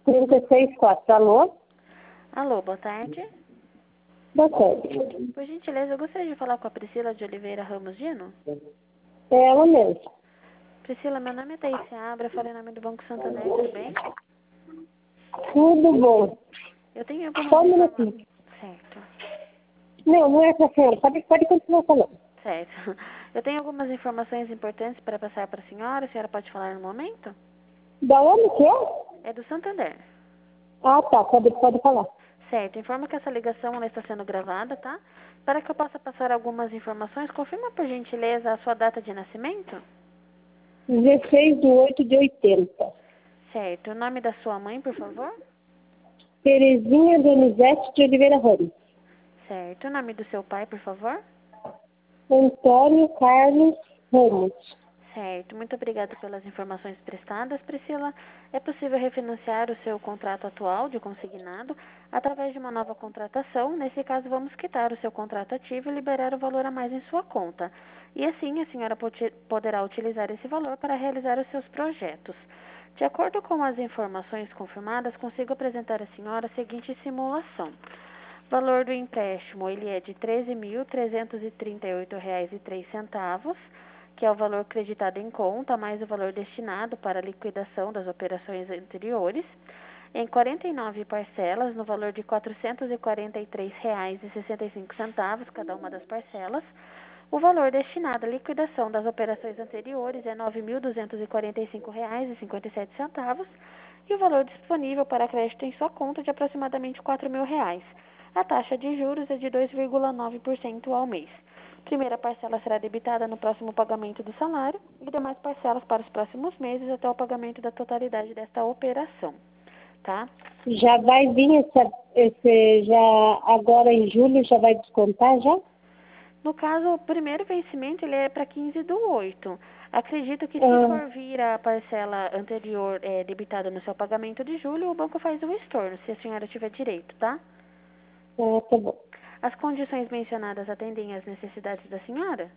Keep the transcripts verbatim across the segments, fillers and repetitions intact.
trinta e seis, quatro. Alô? Alô, boa tarde. Boa tarde. Por gentileza, eu gostaria de falar com a Priscila de Oliveira Ramos Dino. É ela mesma. Priscila, meu nome é Thaís Seabra, falei em nome do Banco Santander, tudo bem? Tudo bom. Eu tenho algumas Só um informações. minutinho. Certo, Não, não é pra senhora. Pode, pode continuar falando. certo. Eu tenho algumas informações importantes para passar para a senhora. A senhora pode falar no momento? Da onde que é? É do Santander. Ah, tá. Pode, pode falar. Certo, informo que essa ligação ela está sendo gravada, tá? Para que eu possa passar algumas informações, confirma por gentileza a sua data de nascimento? dezesseis de oito de oitenta. Certo, o nome da sua mãe, por favor? Terezinha Donizete de Oliveira Ramos. Certo, o nome do seu pai, por favor? Antônio Carlos Ramos. Certo, muito obrigada pelas informações prestadas, Priscila. É possível refinanciar o seu contrato atual de consignado através de uma nova contratação. Nesse caso, vamos quitar o seu contrato ativo e liberar o valor a mais em sua conta. E assim, a senhora pode- poderá utilizar esse valor para realizar os seus projetos. De acordo com as informações confirmadas, consigo apresentar à senhora a seguinte simulação. O valor do empréstimo ele é de treze mil trezentos e trinta e oito reais e três centavos, que é o valor creditado em conta, mais o valor destinado para a liquidação das operações anteriores, em quarenta e nove parcelas, no valor de quatrocentos e quarenta e três reais e sessenta e cinco centavos cada uma das parcelas. O valor destinado à liquidação das operações anteriores é nove mil duzentos e quarenta e cinco reais e cinquenta e sete centavos e o valor disponível para crédito em sua conta de aproximadamente quatro mil reais. A taxa de juros é de dois vírgula nove por cento ao mês. Primeira parcela será debitada no próximo pagamento do salário e demais parcelas para os próximos meses até o pagamento da totalidade desta operação, tá? Já vai vir essa, esse, já agora em julho, já vai descontar já? No caso, o primeiro vencimento ele é para quinze do oito. Acredito que se Ah, for vir a parcela anterior é, debitada no seu pagamento de julho, o banco faz o estorno, se a senhora tiver direito, tá? ah, tá bom. As condições mencionadas atendem às necessidades da senhora?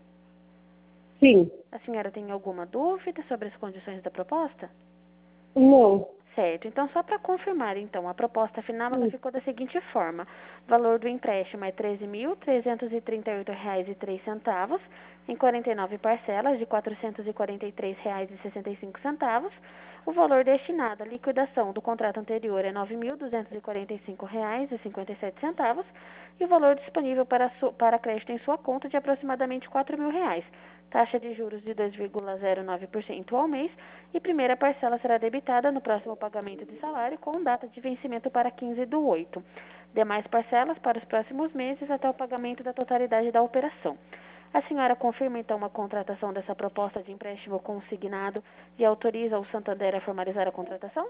Sim. A senhora tem alguma dúvida sobre as condições da proposta? Não. Certo, então só para confirmar, então, a proposta final ela Hum. ficou da seguinte forma. O valor do empréstimo é treze mil trezentos e trinta e oito reais e três centavos, em quarenta e nove parcelas de quatrocentos e quarenta e três reais e sessenta e cinco centavos. O valor destinado à liquidação do contrato anterior é nove mil duzentos e quarenta e cinco reais e cinquenta e sete centavos e o valor disponível para, su, para crédito em sua conta de aproximadamente quatro mil reais. Taxa de juros de dois vírgula zero nove por cento ao mês e primeira parcela será debitada no próximo pagamento de salário com data de vencimento para quinze do oito. Demais parcelas para os próximos meses até o pagamento da totalidade da operação. A senhora confirma então a contratação dessa proposta de empréstimo consignado e autoriza o Santander a formalizar a contratação?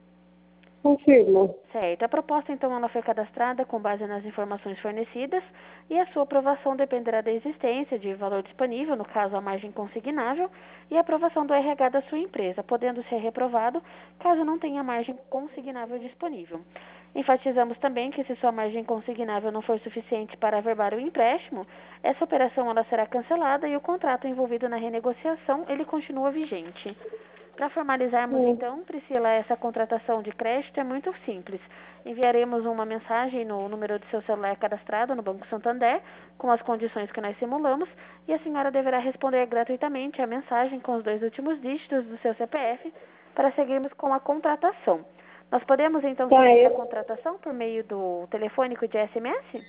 Confirmo. Certo. A proposta, então, ela foi cadastrada com base nas informações fornecidas e a sua aprovação dependerá da existência de valor disponível, no caso, a margem consignável, e a aprovação do R H da sua empresa, podendo ser reprovado caso não tenha margem consignável disponível. Enfatizamos também que se sua margem consignável não for suficiente para averbar o empréstimo, essa operação ela será cancelada e o contrato envolvido na renegociação ele continua vigente. Para formalizarmos, Hum. então, Priscila, essa contratação de crédito é muito simples. Enviaremos uma mensagem no número de seu celular cadastrado no Banco Santander, com as condições que nós simulamos, e a senhora deverá responder gratuitamente a mensagem com os dois últimos dígitos do seu C P F para seguirmos com a contratação. Nós podemos, então, Tá, seguir a eu, contratação por meio do telefônico de S M S?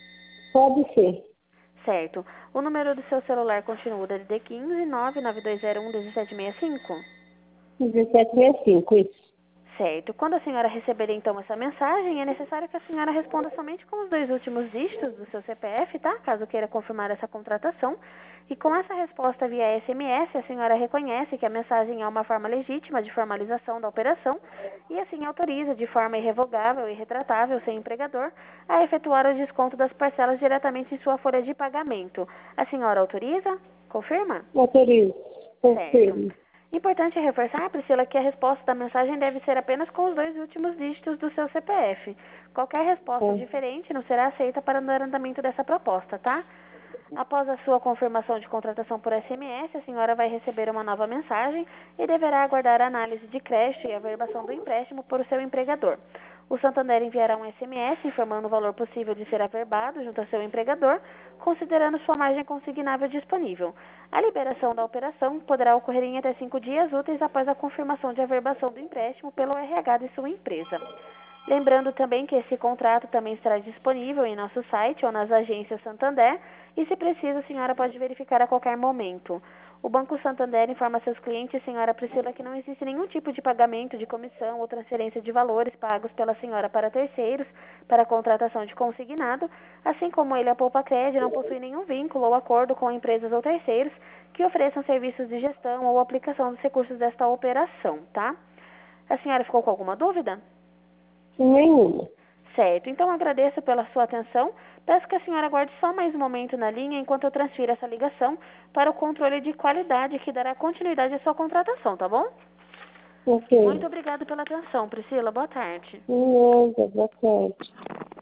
pode ser. Certo. O número do seu celular continua o D D D quinze nove nove dois zero um um sete seis cinco? dezessete sessenta e cinco, isso. Certo. Quando a senhora receber então essa mensagem, é necessário que a senhora responda somente com os dois últimos dígitos do seu C P F, tá? Caso queira confirmar essa contratação. E com essa resposta via S M S, a senhora reconhece que a mensagem é uma forma legítima de formalização da operação e assim autoriza de forma irrevogável e retratável seu empregador a efetuar o desconto das parcelas diretamente em sua folha de pagamento. A senhora autoriza? Confirma? Autorizo. Certo. Confirmo. Importante reforçar, Priscila, que a resposta da mensagem deve ser apenas com os dois últimos dígitos do seu C P F. Qualquer resposta Tá. diferente não será aceita para o andamento dessa proposta, tá? Após a sua confirmação de contratação por S M S, a senhora vai receber uma nova mensagem e deverá aguardar a análise de crédito e a averbação do empréstimo por seu empregador. O Santander enviará um S M S informando o valor possível de ser averbado junto ao seu empregador, considerando sua margem consignável disponível. A liberação da operação poderá ocorrer em até cinco dias úteis após a confirmação de averbação do empréstimo pelo R H de sua empresa. Lembrando também que esse contrato também estará disponível em nosso site ou nas agências Santander e, se preciso, a senhora pode verificar a qualquer momento. O Banco Santander informa a seus clientes, senhora Priscila, que não existe nenhum tipo de pagamento de comissão ou transferência de valores pagos pela senhora para terceiros para a contratação de consignado, assim como ele, a Poupa Cred, não possui nenhum vínculo ou acordo com empresas ou terceiros que ofereçam serviços de gestão ou aplicação dos recursos desta operação, tá? A senhora ficou com alguma dúvida? Nenhuma. Certo, então agradeço pela sua atenção. Peço que a senhora aguarde só mais um momento na linha enquanto eu transfiro essa ligação para o controle de qualidade que dará continuidade à sua contratação, tá bom? Ok. Muito obrigada pela atenção, Priscila. Boa tarde. Nada, boa tarde.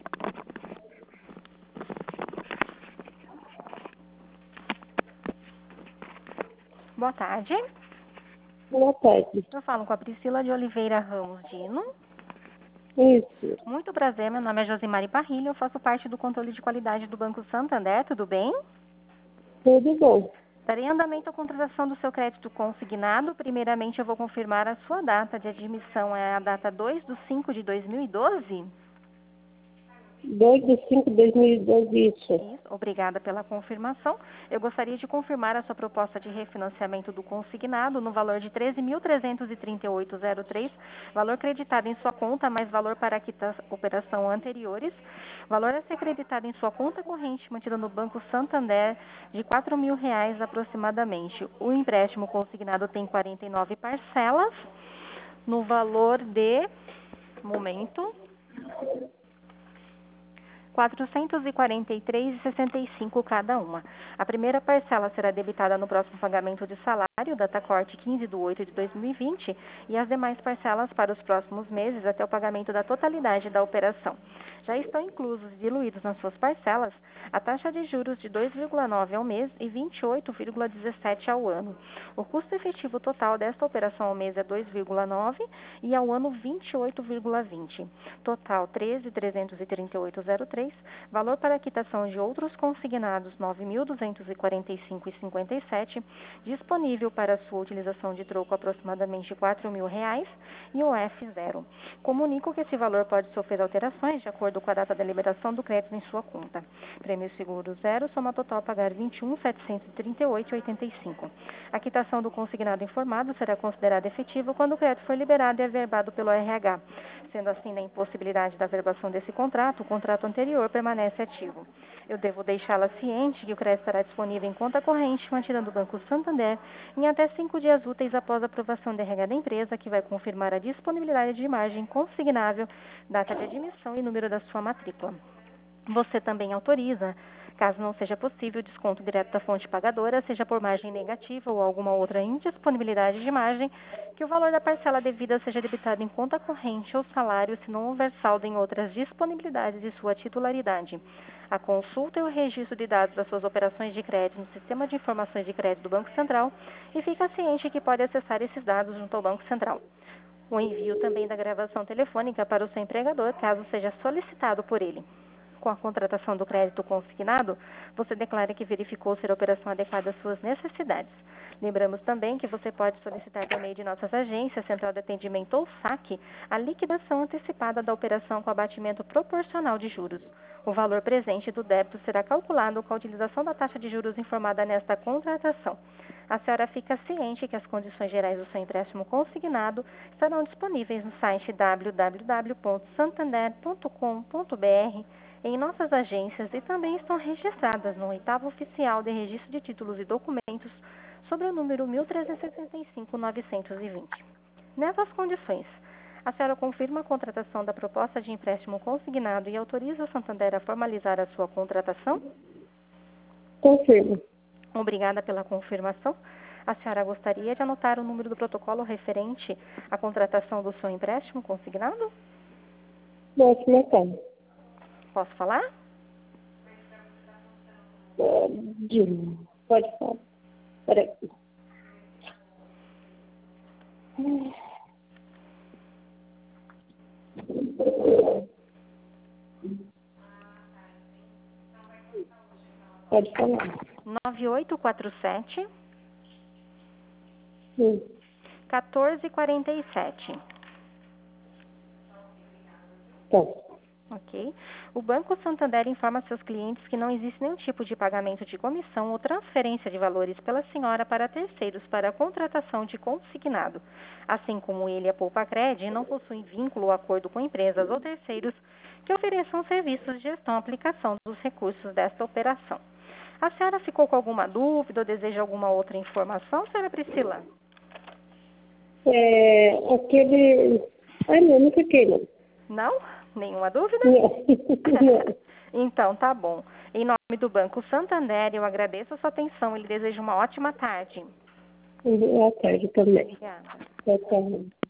Boa tarde. Boa tarde. Eu falo com a Priscila de Oliveira Ramos Dino. Isso. Muito prazer, meu nome é Josimari Parrilha, eu faço parte do controle de qualidade do Banco Santander, tudo bem? Tudo bom. Estarei em andamento a contratação do seu crédito consignado. Primeiramente, eu vou confirmar a sua data de admissão, é a data dois de cinco de dois mil e doze? dois de cinco de dois mil e doze, isso. Isso, obrigada pela confirmação. Eu gostaria de confirmar a sua proposta de refinanciamento do consignado no valor de treze mil trezentos e trinta e oito reais e três centavos, valor creditado em sua conta, mais valor para quitar operação anteriores, valor a ser creditado em sua conta corrente, mantida no Banco Santander, de quatro mil reais aproximadamente. O empréstimo consignado tem quarenta e nove parcelas, no valor de, momento, quatrocentos e quarenta e três reais e sessenta e cinco centavos cada uma. A primeira parcela será debitada no próximo pagamento de salário, data corte quinze de oito de dois mil e vinte, e as demais parcelas para os próximos meses até o pagamento da totalidade da operação. Já estão inclusos e diluídos nas suas parcelas a taxa de juros de dois vírgula nove ao mês e vinte e oito vírgula dezessete ao ano. O custo efetivo total desta operação ao mês é dois vírgula nove e ao ano vinte e oito vírgula vinte. Total treze mil trezentos e trinta e oito reais e três centavos, valor para quitação de outros consignados nove mil duzentos e quarenta e cinco reais e cinquenta e sete centavos, disponível para sua utilização de troco aproximadamente quatro mil reais e o F zero. Comunico que esse valor pode sofrer alterações de acordo com a data da liberação do crédito em sua conta. Prêmio seguro zero, soma total a pagar vinte e um mil setecentos e trinta e oito reais e oitenta e cinco centavos. A quitação do consignado informado será considerada efetiva quando o crédito for liberado e averbado pelo R H. Sendo assim, na impossibilidade da averbação desse contrato, o contrato anterior permanece ativo. Eu devo deixá-la ciente que o crédito estará disponível em conta corrente, mantida no Banco Santander, em até cinco dias úteis após a aprovação da R H da empresa, que vai confirmar a disponibilidade de margem consignável, data de admissão e número da sua matrícula. Você também autoriza, caso não seja possível, desconto direto da fonte pagadora, seja por margem negativa ou alguma outra indisponibilidade de margem, que o valor da parcela devida seja debitado em conta corrente ou salário, se não houver saldo em outras disponibilidades de sua titularidade. A consulta e o registro de dados das suas operações de crédito no Sistema de Informações de Crédito do Banco Central, e fica ciente que pode acessar esses dados junto ao Banco Central. O envio também da gravação telefônica para o seu empregador, caso seja solicitado por ele. Com a contratação do crédito consignado, você declara que verificou ser a operação adequada às suas necessidades. Lembramos também que você pode solicitar por meio de nossas agências, Central de Atendimento ou saque, a liquidação antecipada da operação com abatimento proporcional de juros. O valor presente do débito será calculado com a utilização da taxa de juros informada nesta contratação. A senhora fica ciente que as condições gerais do seu empréstimo consignado estarão disponíveis no site w w w ponto santander ponto com ponto b r, em nossas agências, e também estão registradas no oitavo oficial de registro de títulos e documentos sobre o número mil trezentos e sessenta e cinco ponto novecentos e vinte. Nessas condições, a senhora confirma a contratação da proposta de empréstimo consignado e autoriza o Santander a formalizar a sua contratação? Confirmo. Obrigada pela confirmação. A senhora gostaria de anotar o número do protocolo referente à contratação do seu empréstimo consignado? Posso marcar. Posso falar? Pode, pode falar. Peraí. Pode falar. nove oito quatro sete, Sim. um quatro quatro sete. Tá. Ok. O Banco Santander informa seus clientes que não existe nenhum tipo de pagamento de comissão ou transferência de valores pela senhora para terceiros para a contratação de consignado. Assim como ele, a Poupa-Cred, não possui vínculo ou acordo com empresas ou terceiros que ofereçam serviços de gestão e aplicação dos recursos desta operação. A senhora ficou com alguma dúvida ou deseja alguma outra informação, senhora Priscila? É, aquele... Ai, não, não fiquei, não. Não? Nenhuma dúvida? Não. Não. Então, tá bom. Em nome do Banco Santander, eu agradeço a sua atenção e lhe desejo uma ótima tarde. Boa tarde também. Obrigada. Boa tarde.